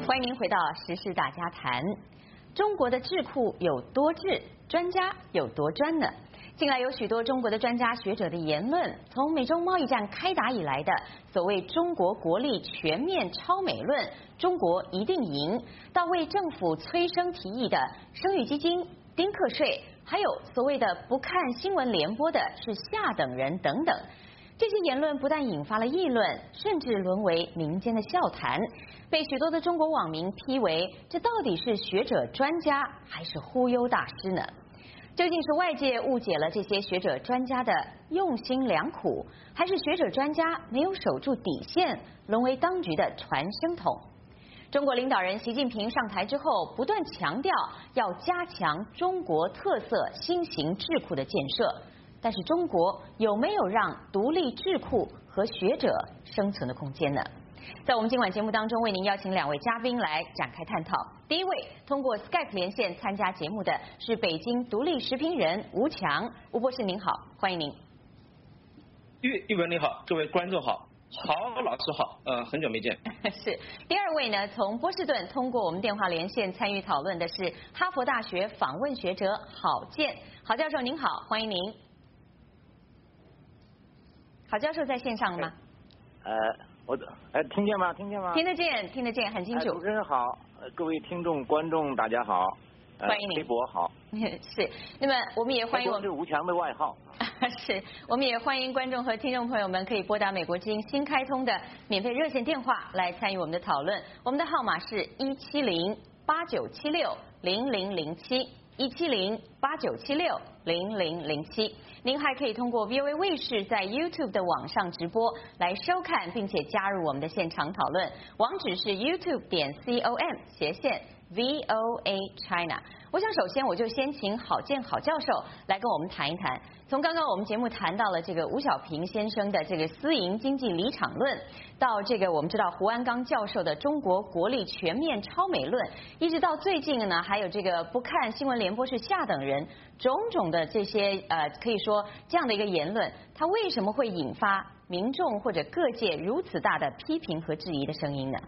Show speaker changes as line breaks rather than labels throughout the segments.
欢迎您回到时事大家谈。中国的智库有多智，专家有多专呢？近来有许多中国的专家学者的言论，从美中贸易战开打以来的所谓中国国力全面超美论，中国一定赢，到为政府催生提议的生育基金、丁克税，还有所谓的不看新闻联播的是下等人等等。这些言论不但引发了议论，甚至沦为民间的笑谈，被许多的中国网民批为这到底是学者专家还是忽悠大师呢？究竟是外界误解了这些学者专家的用心良苦，还是学者专家没有守住底线，沦为当局的传声筒？中国领导人习近平上台之后，不断强调要加强中国特色新型智库的建设。但是中国有没有让独立智库和学者生存的空间呢？在我们今晚节目当中，为您邀请两位嘉宾来展开探讨。第一位通过 Skype 连线参加节目的是北京独立时评人吴强，吴博士您好，欢迎您。
玉文你好，各位观众好，郝老师好，很久没见。
是。第二位呢，从波士顿通过我们电话连线参与讨论的是哈佛大学访问学者郝建，郝教授您好，欢迎您。郝教授在线上了吗？
听见吗？听见吗？
听得见，听得见，很清楚。
主持人好，各位听众、观众大家好，
欢迎您。
黑博好。
是，那么我们也欢迎
是吴强的外号。
是，我们也欢迎观众和听众朋友们可以拨打美国之音新开通的免费热线电话来参与我们的讨论，我们的号码是170-8976-0007，170-8976-0007。您还可以通过 VOA 卫视在 YouTube 的网上直播来收看，并且加入我们的现场讨论，网址是 youtube.com/VOA China。我想首先我就先请郝建郝教授来跟我们谈一谈，从刚刚我们节目谈到了这个吴小平先生的这个私营经济离场论，到这个我们知道胡鞍钢教授的中国国力全面超美论，一直到最近呢还有这个不看新闻联播是下等人，种种的这些可以说这样的一个言论，它为什么会引发民众或者各界如此大的批评和质疑的声音呢？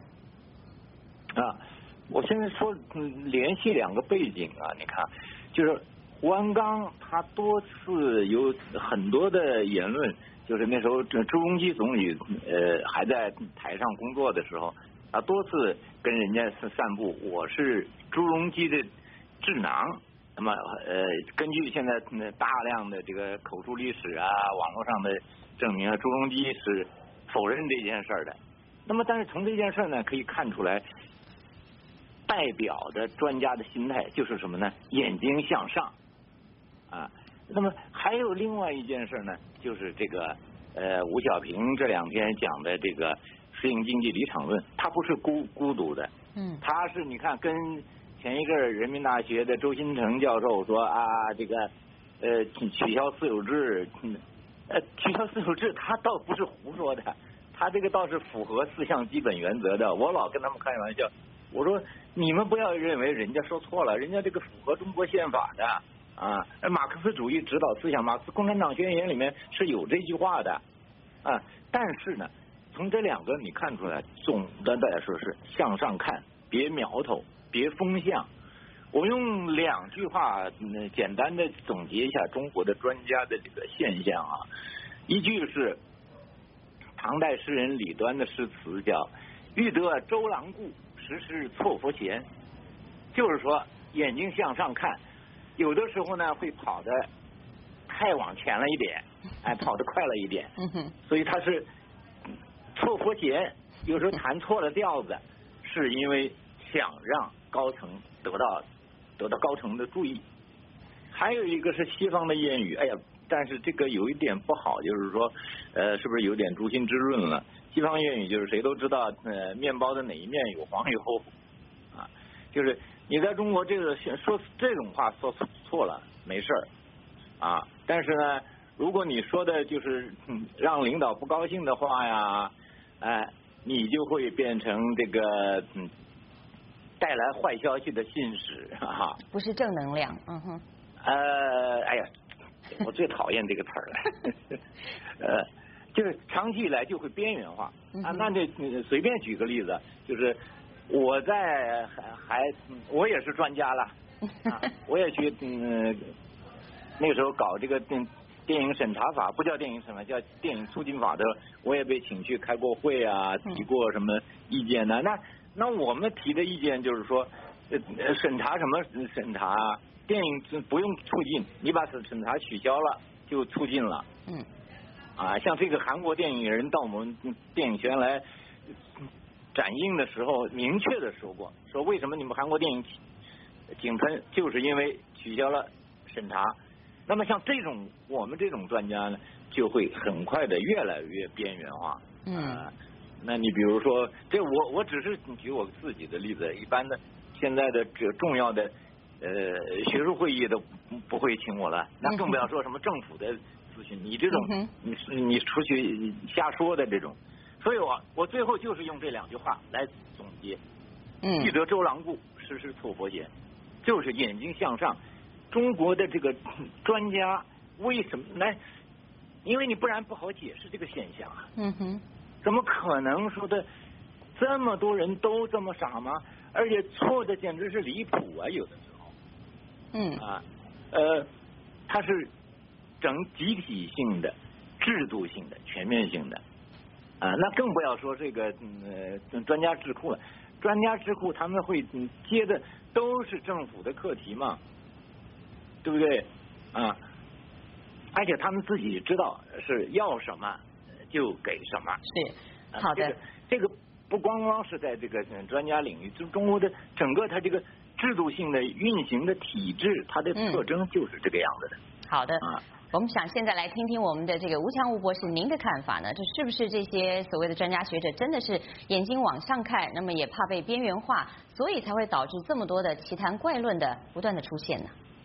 我现在说联系两个背景啊，你看，就是胡鞍钢他多次有很多的言论，就是那时候朱镕基总理还在台上工作的时候，他多次跟人家散布我是朱镕基的智囊。那么根据现在大量的这个口述历史啊，网络上的证明啊，朱镕基是否认这件事的。那么但是从这件事呢可以看出来，代表的专家的心态就是什么呢？眼睛向上啊。那么还有另外一件事呢，就是这个吴小平这两天讲的这个私营经济离场论，他不是孤独的，他是你看跟前一阵人民大学的周新成教授说啊，这个取消私有制，取消私有制，他倒不是胡说的，他这个倒是符合4项基本原则的。我老跟他们开玩笑，我说你们不要认为人家说错了，人家这个符合中国宪法的啊，马克思主义指导思想，马克思共产党宣言里面是有这句话的啊。但是呢，从这两个你看出来，总的来说是向上看，别苗头，别风向。我用2句话简单的总结一下中国的专家的这个现象啊。一句是唐代诗人李端的诗词，叫欲得周郎顾，时时错佛贤，就是说眼睛向上看，有的时候呢会跑得太往前了一点，跑得快了一点，所以他是错佛贤，有时候弹错了调子，是因为想让高层得到高层的注意。还有一个是西方的谚语，但是这个有一点不好，就是说是不是有点诛心之论了？西方谚语就是谁都知道面包的哪一面有黄油啊，就是你在中国这个说这种话说错了没事啊，但是呢如果你说的就是让领导不高兴的话呀，你就会变成这个带来坏消息的信使啊，不是正能量。我最讨厌这个词儿了。就是长期以来就会边缘化啊。那这随便举个例子，就是我我也是专家了，我也去那个时候搞这个电影审查法，不叫电影审查，叫电影促进法的，我也被请去开过会啊，提过什么意见呢？那我们提的意见就是说，审查什么审查啊？电影不用促进，你把审查取消了就促进了。像这个韩国电影人到我们电影学院来展映的时候，明确的说过，说为什么你们韩国电影井喷，就是因为取消了审查。那么像我们这种专家呢，就会很快的越来越边缘化。那你比如说，这我只是举我自己的例子，一般的现在的这重要的学术会议都不会请我了，那更不要说什么政府的咨询，你这种你出去瞎说的这种，所以我最后就是用这2句话来总结：记得周郎顾，时时错佛贤，就是眼睛向上。中国的这个专家为什么来？因为你不然不好解释这个现象啊。怎么可能说的这么多人都这么傻吗？而且错的简直是离谱啊！有的时候，它是整集体性的、制度性的、全面性的，那更不要说这个专家智库了。专家智库他们会接的都是政府的课题嘛，对不对？而且他们自己知道是要什么就给什么。
是，好的。
这个不光光是在这个专家领域，就中国的整个它这个制度性的运行的体制，它的特征就是这个样子的。
好的。我们想现在来听听我们的这个吴强吴博士您的看法呢？这是不是这些所谓的专家学者真的是眼睛往上看，那么也怕被边缘化，所以才会导致这么多的奇谈怪论的不断的出现呢？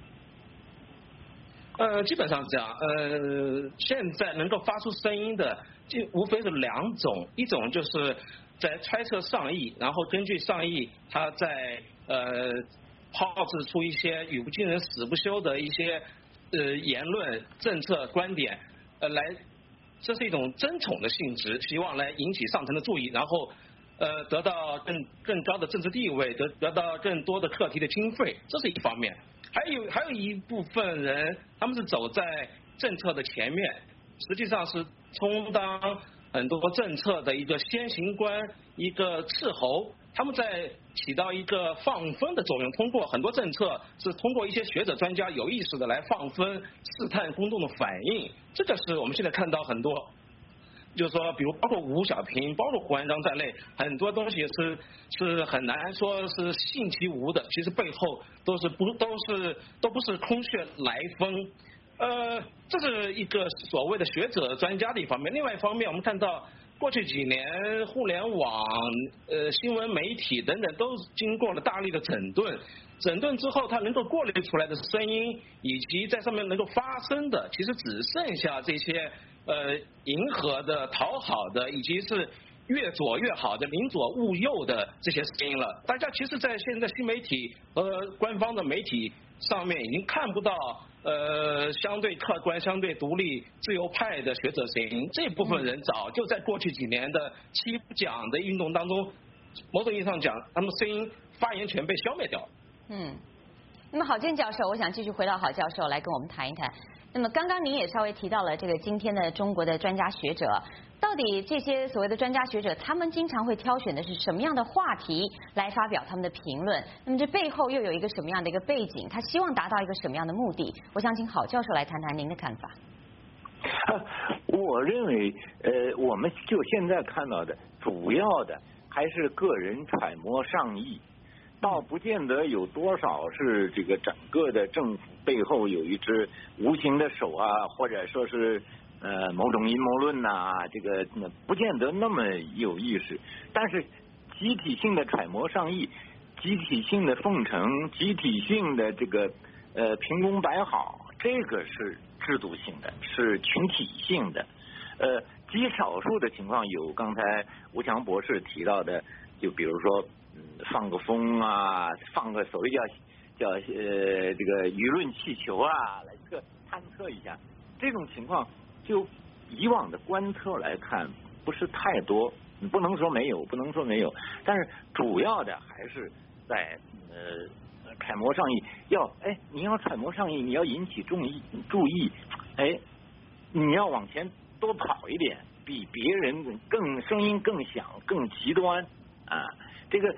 基本上是这样。现在能够发出声音的，就无非是2种，一种就是在揣测上意，然后根据上意，他在炮制出一些语不惊人死不休的一些言论、政策、观点，这是一种争宠的性质，希望来引起上层的注意，然后得到更高的政治地位，得到更多的课题的经费，这是一方面。还有一部分人，他们是走在政策的前面，实际上是充当很多政策的一个先行官、一个斥候，他们在起到一个放风的作用。通过很多政策是通过一些学者专家有意识的来放风，试探公众的反应。这就是我们现在看到很多，就是说，比如包括吴小平、包括胡汉章在内，很多东西是很难说是信其无的，其实背后都不是空穴来风。这是一个所谓的学者专家的一方面。另外一方面，我们看到过去几年互联网、新闻媒体等等都经过了大力的整顿之后，它能够过滤出来的声音，以及在上面能够发声的，其实只剩下这些迎合的、讨好的，以及是越左越好的、宁左勿右的这些声音了。大家其实，在现在新媒体和官方的媒体上面，已经看不到相对客观、相对独立、自由派的学者声音。这部分人早就在过去几年的七不讲的运动当中，某种意义上讲，他们声音发言权被消灭掉了。
那么郝建教授，我想继续回到郝教授来跟我们谈一谈。那么刚刚您也稍微提到了这个今天的中国的专家学者，到底这些所谓的专家学者，他们经常会挑选的是什么样的话题来发表他们的评论？那么这背后又有一个什么样的一个背景？他希望达到一个什么样的目的？我想请郝教授来谈谈您的看法。
我认为，我们就现在看到的，主要的还是个人揣摩上意。倒不见得有多少是这个整个的政府背后有一只无形的手啊，或者说是某种阴谋论呐，这个不见得那么有意识。但是集体性的揣摩上意，集体性的奉承，集体性的这个评功摆好，这个是制度性的，是群体性的。极少数的情况有刚才吴强博士提到的，就比如说放个风啊，放个所谓叫这个舆论气球啊，来探测一下。这种情况就以往的观测来看不是太多。 不能说没有，但是主要的还是在揣摩上意。你要揣摩上意，你要引起注意，你要往前多跑一点，比别人声音更响、更极端啊。这个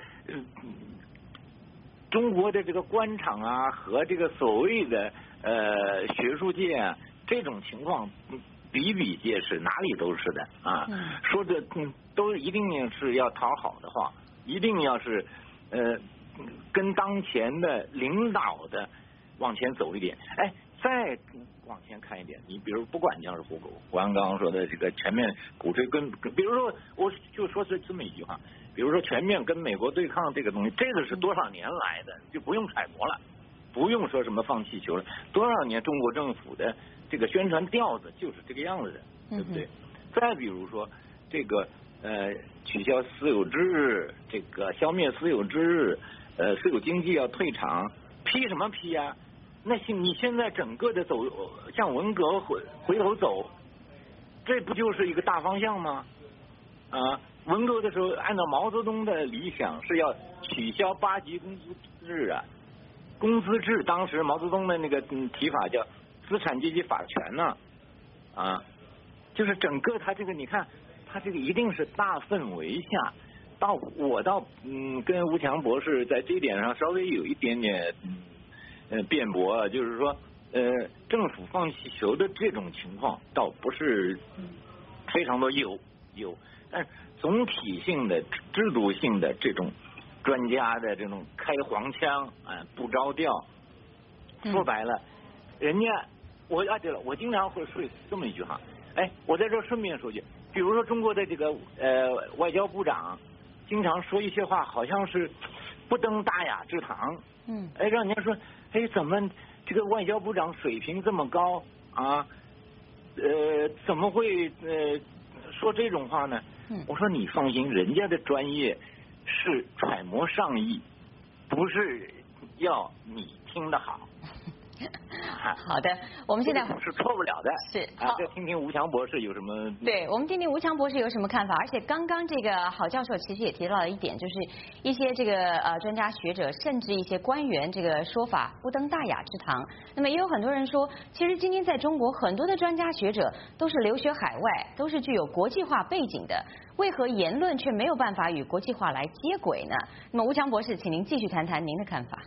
中国的这个官场啊和这个所谓的学术界啊，这种情况比比皆是，哪里都是的啊。说的都一定是要讨好的话，一定要是跟当前的领导的往前走一点，再往前看一点。你比如不管像是胡安刚刚说的这个全面鼓吹比如说我就说是这么一句话，比如说全面跟美国对抗这个东西，这个是多少年来的，就不用揣摩了，不用说什么放气球了，多少年中国政府的这个宣传调子就是这个样子的，对不对？再比如说这个取消私有制，这个消灭私有制，私有经济要退场，批什么批呀？那你现在整个的走向文革回头走，这不就是一个大方向吗？啊，文革的时候按照毛泽东的理想是要取消8级工资制啊，工资制当时毛泽东的那个提法叫资产阶级法权呢，啊，就是整个他这个你看他这个一定是大氛围下，我倒跟吴强博士在这一点上稍微有一点点辩驳，就是说政府放气球的这种情况倒不是非常多，有，但是总体性的制度性的这种专家的这种开黄腔不着调，说白了人家对了，我经常会说这么一句话，我在这顺便说句，比如说中国的这个外交部长经常说一些话好像是不登大雅之堂，让人家说怎么这个外交部长水平这么高啊？怎么会说这种话呢？我说你放心，人家的专业是揣摩上意，不是要你听得好。
好的，我们现在
是错不了的。
是，
再听听吴强博士有什么？
对，我们听听吴强博士有什么看法。而且刚刚这个郝教授其实也提到了一点，就是一些这个专家学者，甚至一些官员这个说法不登大雅之堂。那么也有很多人说，其实今天在中国很多的专家学者都是留学海外，都是具有国际化背景的，为何言论却没有办法与国际化来接轨呢？那么吴强博士，请您继续谈谈您的看法。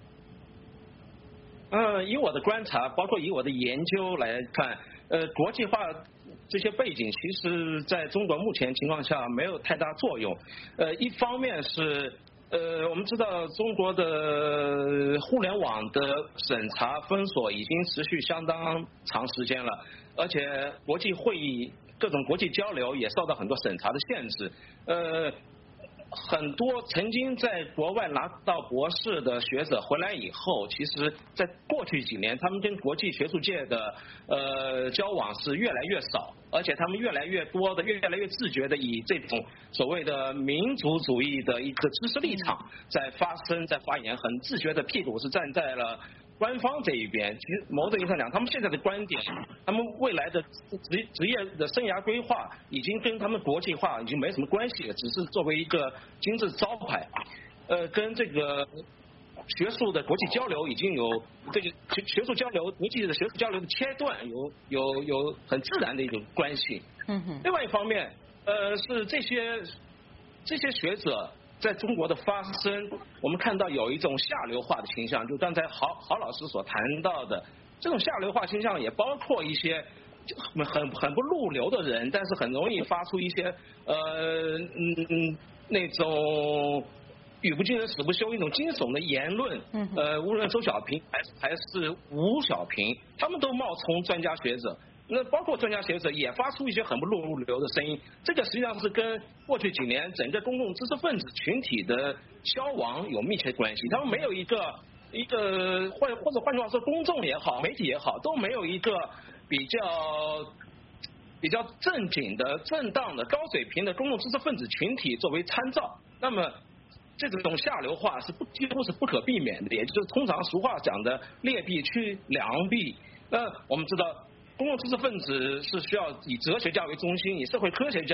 以我的观察，包括以我的研究来看，国际化这些背景，其实在中国目前情况下没有太大作用。一方面是我们知道中国的互联网的审查封锁已经持续相当长时间了，而且国际会议、各种国际交流也受到很多审查的限制。很多曾经在国外拿到博士的学者回来以后，其实在过去几年，他们跟国际学术界的交往是越来越少，而且他们越来越多的、越来越自觉的以这种所谓的民族主义的一个知识立场在发声、在发言，很自觉的屁股是站在了官方这一边。其实某种意义上讲，他们现在的观点，他们未来的职业的生涯规划，已经跟他们国际化已经没什么关系了，只是作为一个金字招牌。跟这个学术的国际交流已经有这个学术交流、国际的学术交流的切断，有很自然的一种关系。另外一方面，是这些学者在中国的发声，我们看到有一种下流化的倾向，就刚才郝老师所谈到的这种下流化倾向，也包括一些很不入流的人，但是很容易发出一些那种语不惊人死不休一种惊悚的言论。无论周小平还是吴小平，他们都冒充专家学者。那包括专家学者也发出一些很不入流的声音，这个实际上是跟过去几年整个公共知识分子群体的消亡有密切关系。他们没有一个或者换句话说，公众也好，媒体也好，都没有一个比较正经的、正当的、高水平的公共知识分子群体作为参照。那么这种下流化是几乎是不可避免的，也就是通常俗话讲的劣币驱良币。那我们知道，公共知识分子是需要以哲学家为中心，以社会科学家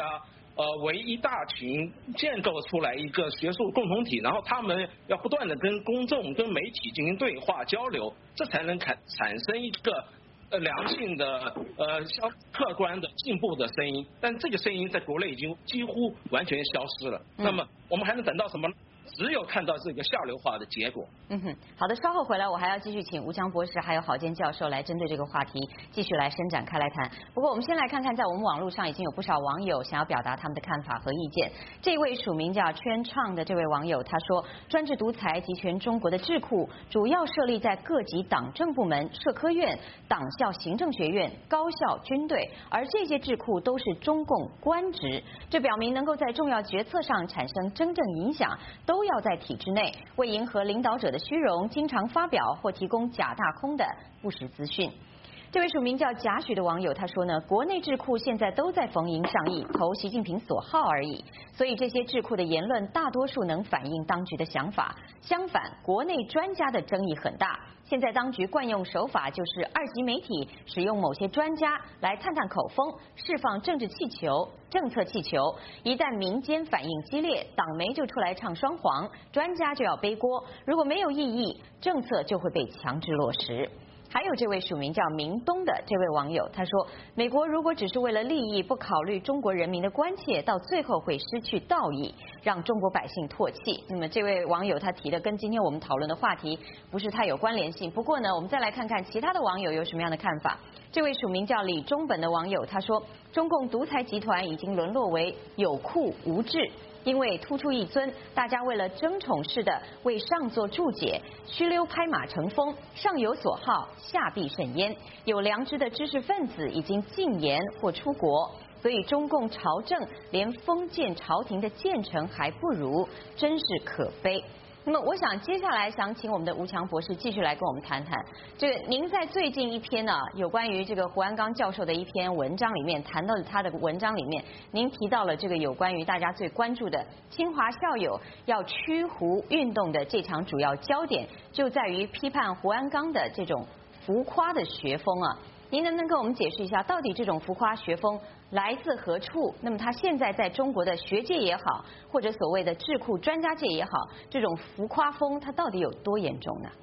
为一大群建构出来一个学术共同体，然后他们要不断的跟公众、跟媒体进行对话交流，这才能产生一个良性的客观的进步的声音。但这个声音在国内已经几乎完全消失了。那么我们还能等到什么？只有看到这个下流化的结果。
好的，稍后回来我还要继续请吴强博士还有郝建教授来针对这个话题继续来伸展开来谈。不过我们先来看看，在我们网络上已经有不少网友想要表达他们的看法和意见。这位署名叫圈唱的这位网友他说，专制独裁集权中国的智库主要设立在各级党政部门、社科院、党校行政学院、高校、军队，而这些智库都是中共官职，这表明能够在重要决策上产生真正影响都要在体制内，为迎合领导者的虚荣，经常发表或提供假大空的不实资讯。这位署名叫贾许的网友他说呢，国内智库现在都在逢迎上意，投习近平所好而已，所以这些智库的言论大多数能反映当局的想法。相反，国内专家的争议很大。现在当局惯用手法就是二级媒体使用某些专家来探探口风，释放政治气球、政策气球。一旦民间反应激烈，党媒就出来唱双簧，专家就要背锅。如果没有异议，政策就会被强制落实。还有这位署名叫明东的这位网友他说，美国如果只是为了利益，不考虑中国人民的关切，到最后会失去道义，让中国百姓唾弃。那么这位网友他提的跟今天我们讨论的话题不是太有关联性。不过呢，我们再来看看其他的网友有什么样的看法。这位署名叫李中本的网友他说，中共独裁集团已经沦落为有库无治，因为突出一尊，大家为了争宠似的为上做注解，虚溜拍马成风，上有所好，下必甚焉。有良知的知识分子已经禁言或出国，所以中共朝政连封建朝廷的建成还不如，真是可悲。那么我想接下来想请我们的吴强博士继续来跟我们谈谈，这个您在最近一篇呢有关于这个胡鞍钢教授的一篇文章里面谈到了他的文章里面，您提到了这个有关于大家最关注的清华校友要驱胡运动的这场主要焦点，就在于批判胡鞍钢的这种浮夸的学风啊。您能不能跟我们解释一下，到底这种浮夸学风来自何处？那么它现在在中国的学界也好，或者所谓的智库专家界也好，这种浮夸风它到底有多严重呢？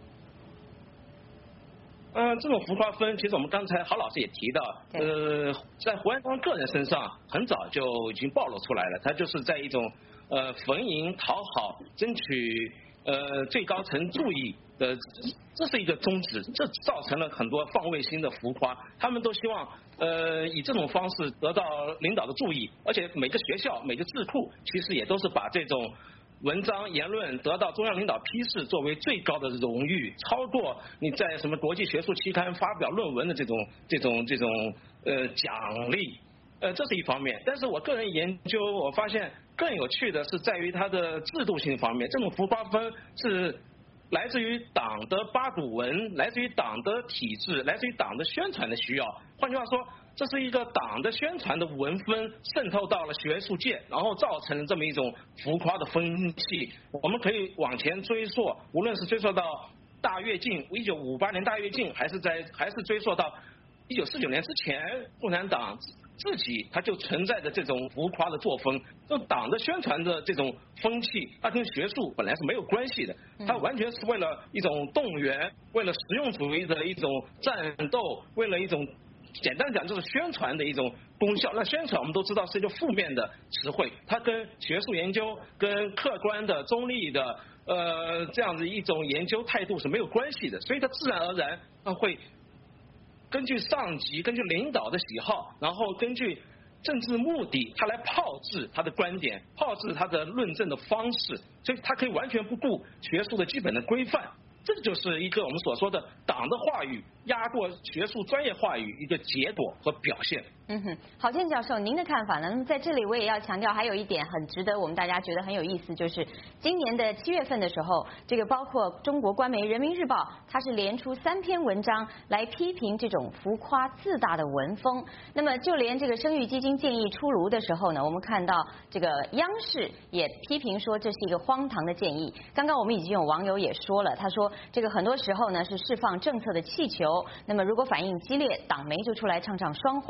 这种浮夸风，其实我们刚才郝老师也提到，在胡鞍钢个人身上很早就已经暴露出来了，他就是在一种逢迎讨好、争取最高层注意的，这是一个宗旨，这造成了很多放卫星的浮夸。他们都希望以这种方式得到领导的注意，而且每个学校、每个智库其实也都是把这种文章言论得到中央领导批示作为最高的荣誉，超过你在什么国际学术期刊发表论文的这种奖励。这是一方面，但是我个人研究，我发现更有趣的是在于它的制度性方面。这种浮夸风是来自于党的八股文，来自于党的体制，来自于党的宣传的需要。换句话说，这是一个党的宣传的文风渗透到了学术界，然后造成了这么一种浮夸的风气。我们可以往前追溯，无论是追溯到大跃进，1958年大跃进，还是追溯到1949年之前，共产党自己它就存在着这种浮夸的作风，就党的宣传的这种风气，它跟学术本来是没有关系的，它完全是为了一种动员，为了实用主义的一种战斗，为了一种简单讲就是宣传的一种功效。那宣传我们都知道是一个负面的词汇，它跟学术研究、跟客观的、中立的这样子一种研究态度是没有关系的，所以它自然而然会根据上级、根据领导的喜好，然后根据政治目的，他来炮制他的观点，炮制他的论证的方式，所以他可以完全不顾学术的基本的规范。这就是一个我们所说的党的话语压过学术专业话语一个结果和表现。
郝建教授，您的看法呢？那么在这里我也要强调，还有一点很值得我们大家觉得很有意思，就是今年的7月份的时候，这个包括中国官媒《人民日报》，它是连出3篇文章来批评这种浮夸自大的文风。那么就连这个生育基金建议出炉的时候呢，我们看到这个央视也批评说这是一个荒唐的建议。刚刚我们已经有网友也说了，他说这个很多时候呢是释放政策的气球，那么如果反应激烈，党媒就出来唱双簧。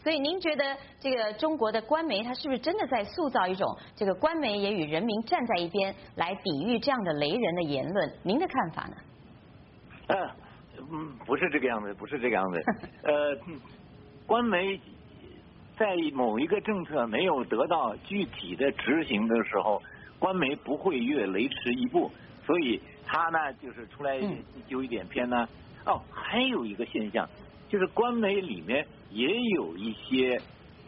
所以您觉得这个中国的官媒，它是不是真的在塑造一种这个官媒也与人民站在一边，来抵御这样的雷人的言论？您的看法呢？
不是这个样子，不是这个样子。官媒在某一个政策没有得到具体的执行的时候，官媒不会越雷池一步，所以他呢就是出来揪一点偏呢。还有一个现象，就是官媒里面也有一些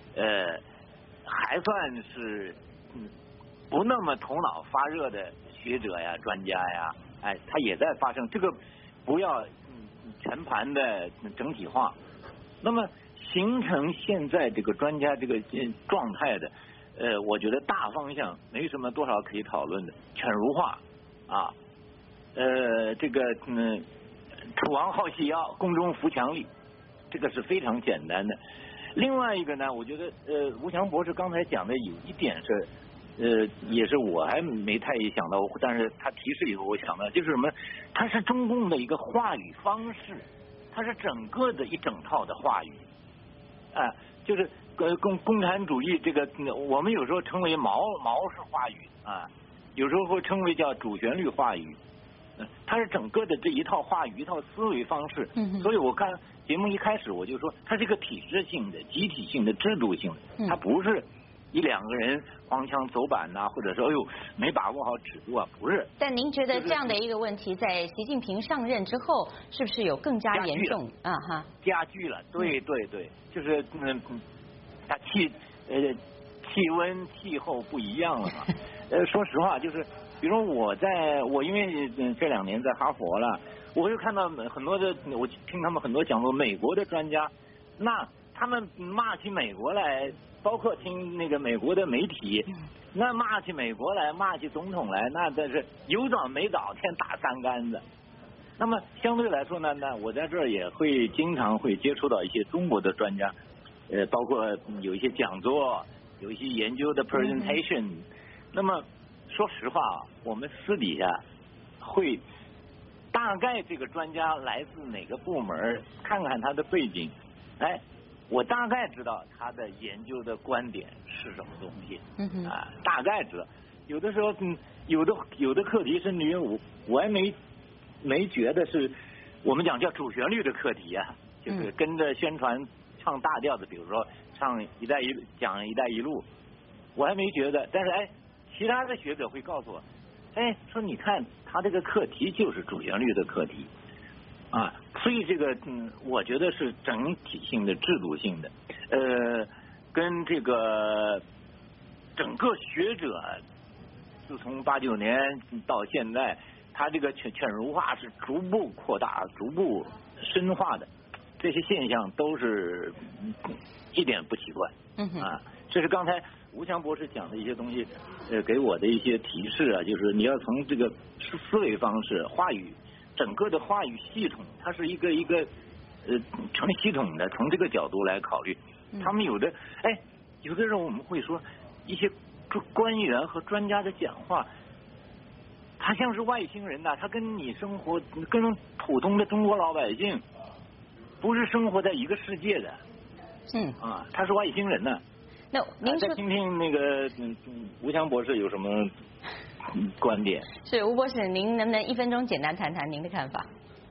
还算是不那么头脑发热的学者呀、专家呀，他也在发生。这个不要全盘的整体化。那么形成现在这个专家这个状态的，我觉得大方向没什么多少可以讨论的，犬儒化啊，这个楚王好细腰，宫中扶墙立，这个是非常简单的。另外一个呢，我觉得吴强博士刚才讲的有一点是，也是我还没太想到，但是他提示以后我想到，就是什么？它是中共的一个话语方式，它是整个的一整套的话语，就是共产主义这个，我们有时候称为毛式话语啊，有时候会称为叫主旋律话语。它是整个的这一套话语、一套思维方式，所以我看节目一开始我就说，它是一个体制性的、集体性的、制度性的，它不是一两个人黄腔走板呐，或者说没把握好尺度啊，不是。
但您觉得这样的一个问题，在习近平上任之后，是不是有更加严重
加剧了，对，就是它气温、气候不一样了嘛。说实话，就是。比如我因为这2年在哈佛了，我就看到很多的，我听他们很多讲说美国的专家，那他们骂起美国来，包括听那个美国的媒体，那骂起美国来，骂起总统来，那真是有早没早，先打3竿子。那么相对来说呢，那我在这儿也会经常会接触到一些中国的专家，包括有一些讲座，有一些研究的 presentation，那么。说实话我们私底下会大概这个专家来自哪个部门，看看他的背景，我大概知道他的研究的观点是什么东西，大概知道。有的时候，有的课题甚至于我还没觉得是我们讲叫主旋律的课题啊，就是跟着宣传唱大调的，比如说唱讲一带一路，我还没觉得，但是其他的学者会告诉我，说你看他这个课题就是主旋律的课题，所以这个我觉得是整体性的、制度性的，跟这个整个学者自从89年到现在，他这个犬儒化是逐步扩大、逐步深化的，这些现象都是一点不奇怪，这是刚才吴强博士讲的一些东西，给我的一些提示啊，就是你要从这个思维方式、话语，整个的话语系统，它是一个成系统的，从这个角度来考虑。他们有的时候我们会说一些官员和专家的讲话，他像是外星人呐，他跟你生活跟普通的中国老百姓不是生活在一个世界的，他是外星人呢。
那您
再听听那个吴强博士有什么观点？
是吴博士，您能不能1分钟简单谈谈您的看法？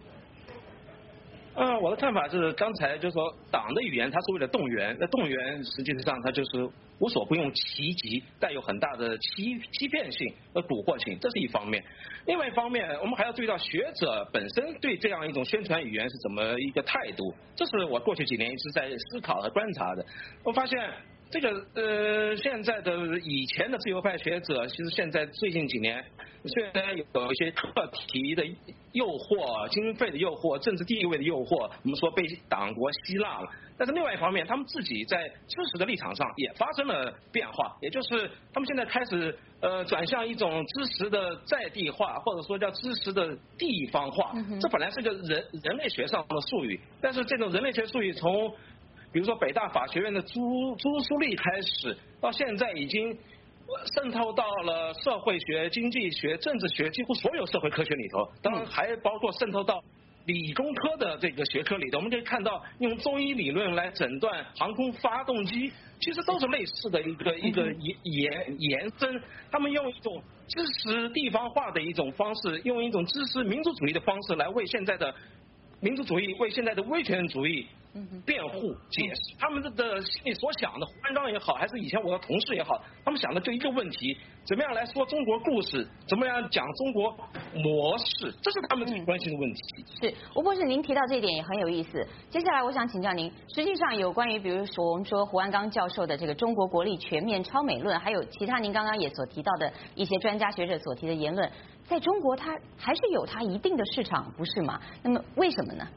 我的看法是，刚才就说党的语言它是为了动员，那动员实际上它就是无所不用其极，带有很大的欺骗性和蛊惑性，这是一方面。另外一方面，我们还要注意到学者本身对这样一种宣传语言是怎么一个态度，这是我过去几年一直在思考和观察的。我发现这个现在的以前的自由派学者，其实现在最近几年虽然有一些课题的诱惑、经费的诱惑、政治地位的诱惑，我们说被党国吸纳了，但是另外一方面，他们自己在知识的立场上也发生了变化，也就是他们现在开始转向一种知识的在地化，或者说叫知识的地方化。这本来是个人类学上的术语，但是这种人类学术语从比如说北大法学院的朱苏丽开始，到现在已经渗透到了社会学、经济学、政治学，几乎所有社会科学里头，当然还包括渗透到理工科的这个学科里的，我们可以看到用中医理论来诊断航空发动机，其实都是类似的一个延伸。他们用一种支持地方化的一种方式，用一种支持民族主义的方式来为现在的民族主义、为现在的威权主义辩护解释。他们的心里所想的，胡汉章也好，还是以前我的同事也好，他们想的就一个问题：怎么样来说中国故事？怎么样讲中国模式？这是他们最关心的问题。
是，吴博士，您提到这一点也很有意思。接下来我想请教您，实际上有关于比如说我们说胡汉章教授的这个中国国力全面超美论，还有其他您刚刚也所提到的一些专家学者所提的言论，在中国它还是有它一定的市场，不是吗？那么为什么呢？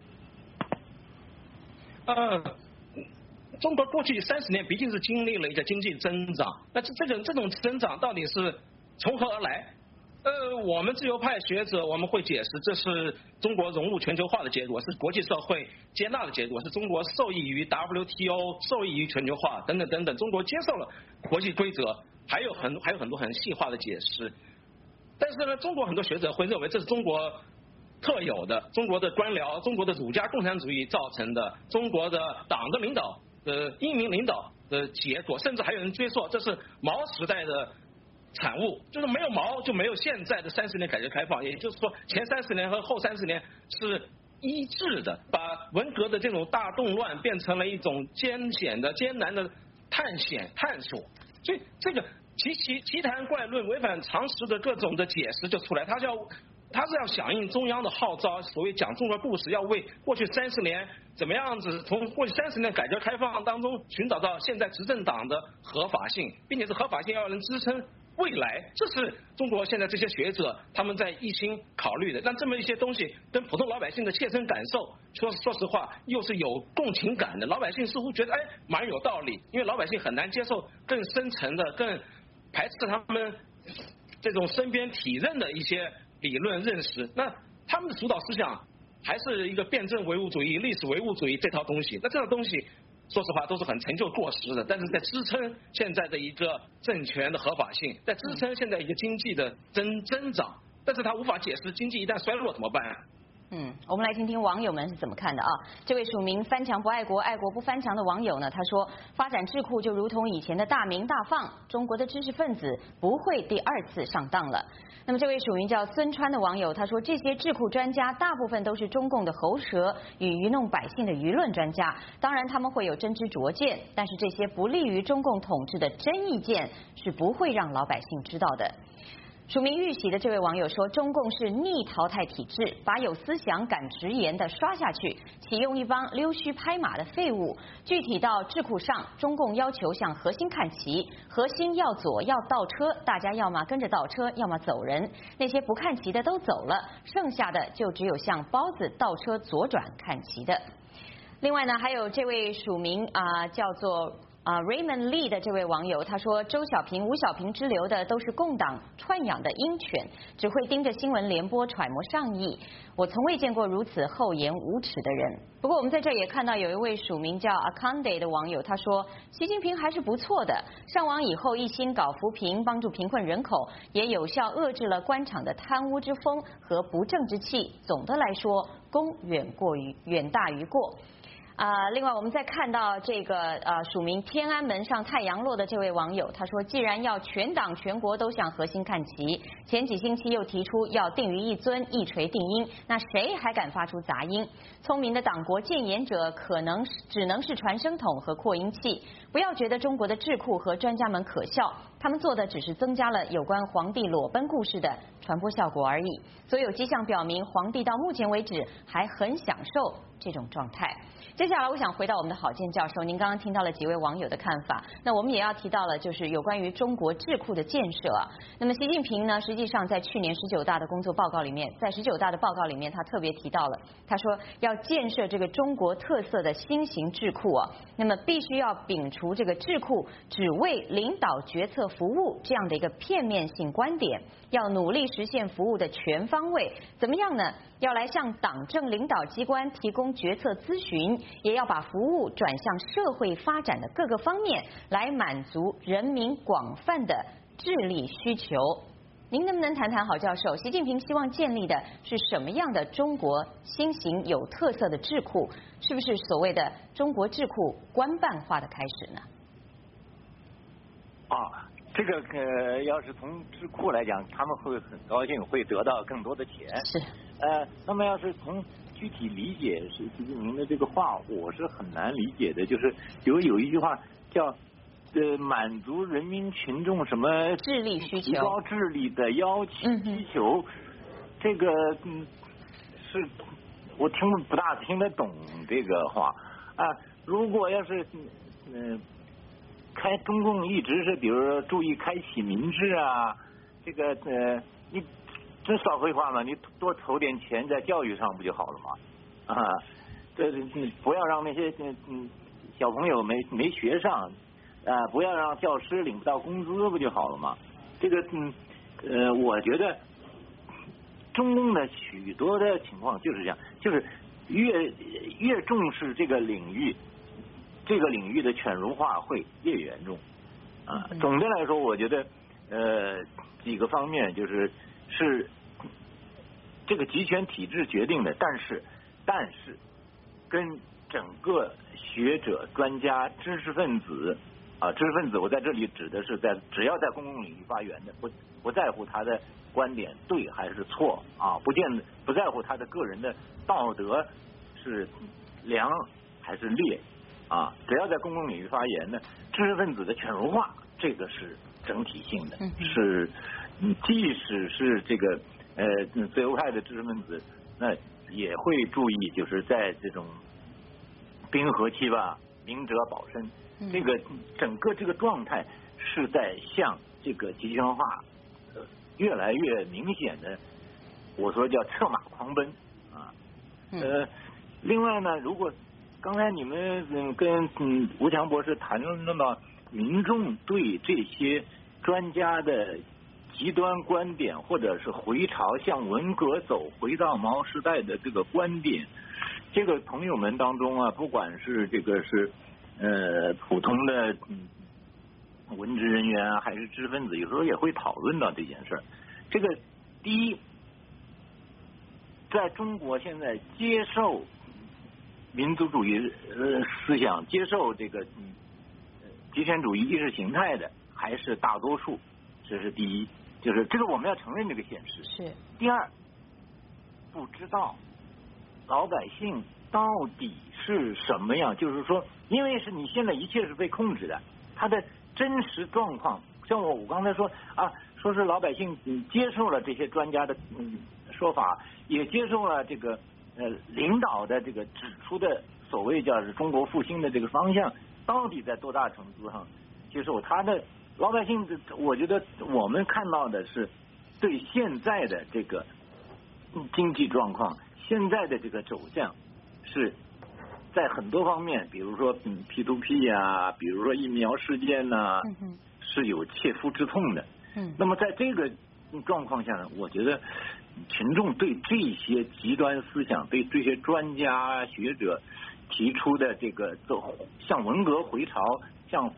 中国过去30年毕竟是经历了一个经济增长，那这种增长到底是从何而来？我们自由派学者我们会解释，这是中国融入全球化的结果，是国际社会接纳的结果，是中国受益于 WTO 受益于全球化等等等等，中国接受了国际规则，还有很多很细化的解释。但是呢，中国很多学者会认为这是中国特有的，中国的官僚、中国的儒家共产主义造成的，中国的党的领导英明领导的结果，甚至还有人追溯这是毛时代的产物，就是没有毛就没有现在的30年改革开放，也就是说前30年和后30年是一致的，把文革的这种大动乱变成了一种艰难的探险探索，所以这个奇谈怪论、违反常识的各种的解释就出来，他是要响应中央的号召，所谓讲中国故事，要为过去30年怎么样子从过去30年改革开放当中寻找到现在执政党的合法性，并且是合法性要能支撑未来，这是中国现在这些学者他们在一心考虑的。但这么一些东西跟普通老百姓的切身感受，说实话又是有共情感的，老百姓似乎觉得蛮有道理，因为老百姓很难接受更深层的、更排斥他们这种身边体认的一些理论认识，那他们的主导思想还是一个辩证唯物主义、历史唯物主义这套东西。那这套东西，说实话都是很陈旧过时的，但是在支撑现在的一个政权的合法性，在支撑现在一个经济的增长，但是它无法解释经济一旦衰落怎么办。
我们来听听网友们是怎么看的啊。这位署名翻墙不爱国，爱国不翻墙的网友呢，他说发展智库就如同以前的大鸣大放，中国的知识分子不会第2次上当了。那么这位署名叫孙川的网友他说，这些智库专家大部分都是中共的喉舌与愚弄百姓的舆论专家，当然他们会有真知灼见，但是这些不利于中共统治的真意见是不会让老百姓知道的。署名玉玺的这位网友说，中共是逆淘汰体制，把有思想敢直言的刷下去，启用一帮溜须拍马的废物。具体到智库上，中共要求向核心看齐，核心要左要倒车，大家要么跟着倒车，要么走人。那些不看齐的都走了，剩下的就只有像包子倒车左转看齐的。另外呢，还有这位署名叫做Raymond Lee 的这位网友，他说周小平、吴小平之流的都是共党豢养的鹰犬，只会盯着新闻联播揣摩上意。我从未见过如此厚颜无耻的人。不过我们在这也看到有一位署名叫 Akande 的网友，他说习近平还是不错的，上网以后一心搞扶贫，帮助贫困人口，也有效遏制了官场的贪污之风和不正之气。总的来说，功远大于过。另外我们再看到这个署名天安门上太阳落的这位网友，他说既然要全党全国都向核心看齐，前几星期又提出要定于一尊，一锤定音，那谁还敢发出杂音？聪明的党国谏言者只能是传声筒和扩音器，不要觉得中国的智库和专家们可笑，他们做的只是增加了有关皇帝裸奔故事的传播效果而已。所有迹象表明，皇帝到目前为止还很享受这种状态。接下来我想回到我们的郝建教授，您刚刚听到了几位网友的看法，那我们也要提到了就是有关于中国智库的建设啊。那么习近平呢，实际上在去年19大的工作报告里面，在19大的报告里面，他特别提到了，他说要建设这个中国特色的新型智库啊，那么必须要摒除这个智库只为领导决策服务这样的一个片面性观点，要努力实现服务的全方位。怎么样呢？要来向党政领导机关提供决策咨询，也要把服务转向社会发展的各个方面，来满足人民广泛的智力需求。 您能不能谈谈郝教授，习近平希望建立的是什么样的中国新型有特色的智库？是不是所谓的中国智库官办化的开始呢？
这个要是从智库来讲，他们会很高兴，会得到更多的钱。
是。
那么要是从具体理解是习近平的这个话，我是很难理解的。就是有一句话叫满足人民群众什么
智力需求，
提高智力的需求，这个是我不大听得懂这个话啊。如果要是中共一直是比如说注意开启民智啊，这个你真少废话嘛，你多投点钱在教育上不就好了吗？啊，这不要让那些小朋友没学上不要让教师领不到工资不就好了吗？这个我觉得中共的许多的情况就是这样，就是越重视这个领域。这个领域的犬儒化会越严重啊。总的来说，我觉得几个方面是这个集权体制决定的，但是跟整个学者、专家、知识分子我在这里指的是只要在公共领域发言的，不在乎他的观点对还是错啊，不在乎他的个人的道德是良还是劣。只要在公共领域发言呢，知识分子的犬儒化，这个是整体性的，是即使是这个自由派的知识分子，那也会注意，就是在这种冰河期吧，明哲保身，这个整个这个状态是在向这个集权化越来越明显的，我说叫策马狂奔啊。另外呢，如果刚才你们跟吴强博士谈论到民众对这些专家的极端观点，或者是回潮向文革走回到毛时代的这个观点，这个朋友们当中不管是这个是普通的文职人员还是知识分子，有时候也会讨论到这件事儿。这个第一，在中国现在接受民族主义思想，接受这个极权主义意识形态的还是大多数，这是第一，就是这个我们要承认这个现实。
是。
第二，不知道老百姓到底是什么样，就是说，因为是你现在一切是被控制的，他的真实状况，像我刚才说说是老百姓接受了这些专家的说法，也接受了这个领导的这个指出的所谓叫是中国复兴的这个方向，到底在多大程度上接受？他的老百姓，我觉得我们看到的是对现在的这个经济状况，现在的这个走向是在很多方面，比如说P2P 啊，比如说疫苗事件呐，是有切肤之痛的。那么在这个状况下呢，我觉得群众对这些极端思想，对这些专家学者提出的这个向文革回潮，向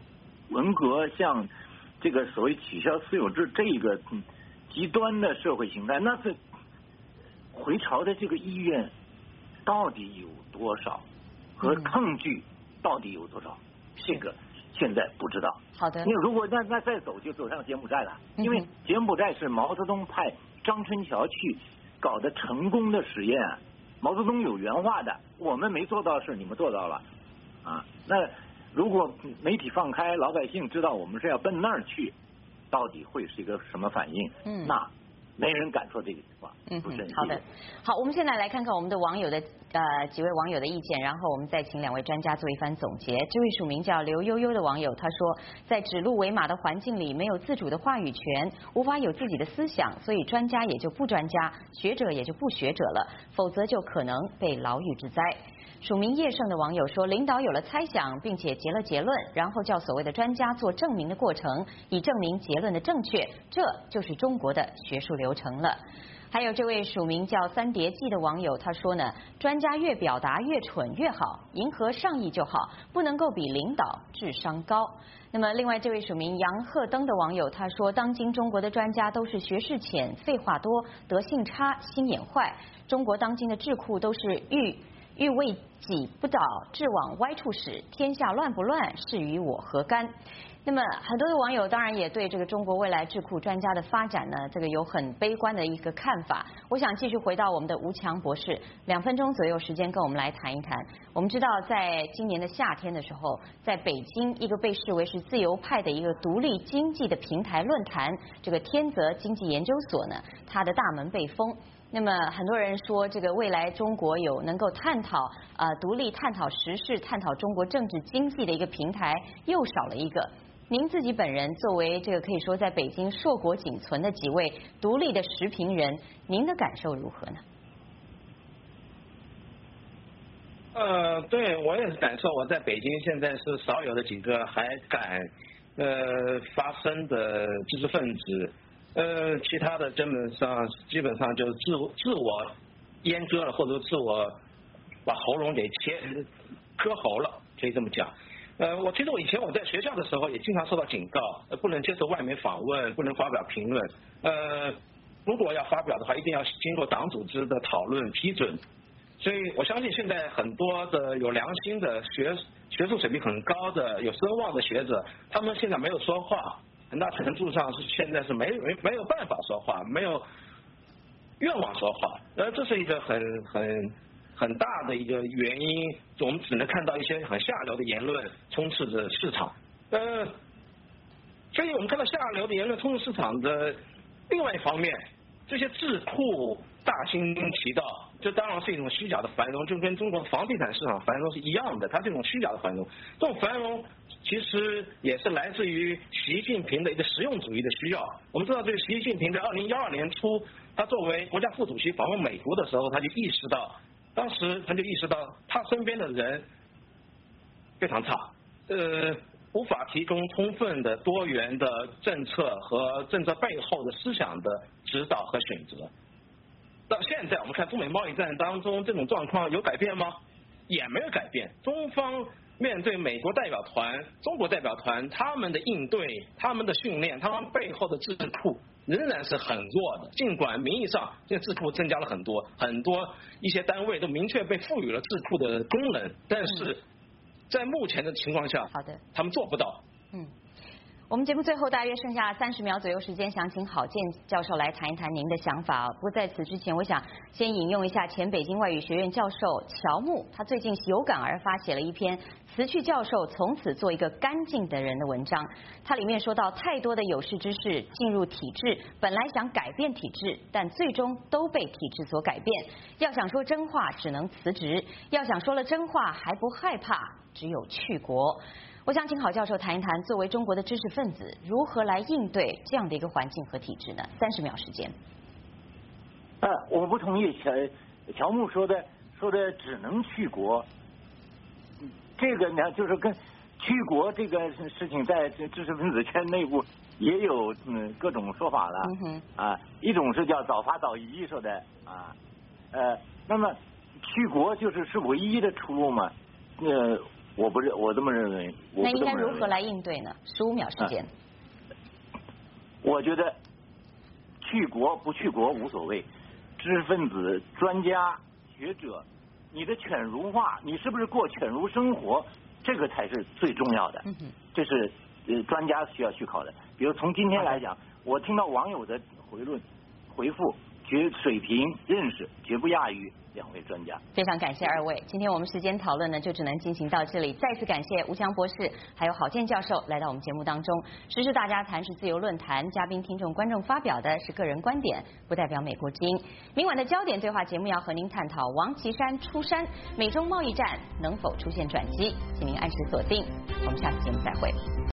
这个所谓取消私有制这个极端的社会形态，那是回潮的这个意愿到底有多少，和抗拒到底有多少，这个现在不知道。
好的。
因为如果那再走就走上柬埔寨了，因为柬埔寨是毛泽东派张春桥去搞的成功的实验，毛泽东有原话的，我们没做到是你们做到了那如果媒体放开，老百姓知道我们是要奔那儿去，到底会是一个什么反应？那没人敢说这个话。
好的，好，我们现在来看看我们的网友的几位网友的意见，然后我们再请两位专家做一番总结。这位署名叫刘悠悠的网友他说，在指鹿为马的环境里，没有自主的话语权，无法有自己的思想，所以专家也就不专家，学者也就不学者了，否则就可能被牢狱之灾。 署名叶盛的网友说，领导有了猜想，并且结了结论，然后叫所谓的专家做证明的过程，以证明结论的正确，这就是中国的学术流程了。还有这位署名叫三叠纪的网友，他说呢，专家越表达越蠢越好，迎合上意就好，不能够比领导智商高。那么另外这位署名杨鹤登的网友，他说，当今中国的专家都是学识浅、废话多、德性差、心眼坏，中国当今的智库都是欲为己不倒，志往歪处使，天下乱不乱，是与我何干？那么很多的网友当然也对这个中国未来智库专家的发展呢，这个有很悲观的一个看法。我想继续回到我们的吴强博士，2分钟左右时间跟我们来谈一谈。我们知道在今年的夏天的时候，在北京一个被视为是自由派的一个独立经济的平台论坛，这个天泽经济研究所呢，它的大门被封。那么很多人说，这个未来中国有能够探讨独立探讨时事、探讨中国政治经济的一个平台，又少了一个。您自己本人作为这个可以说在北京硕果仅存的几位独立的时评人，您的感受如何呢？
对我也是感受，我在北京现在是少有的几个还敢发声的知识分子，其他的基本上就自我阉割了，或者自我把喉咙给割喉了，可以这么讲。其实以前我在学校的时候也经常受到警告，不能接受外媒访问，不能发表评论。如果要发表的话，一定要经过党组织的讨论批准。所以我相信现在很多的有良心的学术水平很高的有声望的学者，他们现在没有说话，很大程度上是现在是没有办法说话，没有愿望说话。这是一个很大的一个原因，我们只能看到一些很下流的言论充斥着市场。所以我们看到下流的言论充斥市场的另外一方面，这些智库大行其道，这当然是一种虚假的繁荣，就跟中国房地产市场繁荣是一样的，它是一种虚假的繁荣。这种繁荣其实也是来自于习近平的一个实用主义的需要。我们知道，这个习近平在2012年初，他作为国家副主席访问美国的时候，当时他就意识到他身边的人非常差，无法提供充分的多元的政策和政策背后的思想的指导和选择。到现在我们看中美贸易战当中，这种状况有改变吗？也没有改变。中方面对美国代表团、中国代表团，他们的应对、他们的训练、他们背后的智库仍然是很弱的。尽管名义上这智库增加了很多一些单位都明确被赋予了智库的功能，但是在目前的情况下，
好的，
他们做不到。
我们节目最后大约剩下30秒左右时间，想请郝建教授来谈一谈您的想法。不过在此之前，我想先引用一下前北京外语学院教授乔木，他最近有感而发写了一篇辞去教授从此做一个干净的人的文章。他里面说到，太多的有识之士进入体制，本来想改变体制，但最终都被体制所改变。要想说真话，只能辞职；要想说了真话还不害怕，只有去国。我想请郝教授谈一谈，作为中国的知识分子，如何来应对这样的一个环境和体制呢？30秒时间。
我不同意乔木说的只能去国，这个呢就是跟去国这个事情在知识分子圈内部也有各种说法了。一种是叫早发早移说的那么去国是唯一的出路嘛？我这么认为。
那应该如何来应对呢？15秒时间。
我觉得去国不去国无所谓，知识分子、专家、学者，你的犬儒化，你是不是过犬儒生活，这个才是最重要的。这是专家需要去考的。比如从今天来讲，我听到网友的回复，水平认识绝不亚于2位专家。
非常感谢2位，今天我们时间讨论呢就只能进行到这里。再次感谢吴强博士还有郝建教授来到我们节目当中。时事大家谈是自由论坛，嘉宾、听众、观众发表的是个人观点，不代表美国之音。明晚的焦点对话节目要和您探讨王岐山出山，美中贸易战能否出现转机？请您按时锁定，我们下次节目再会。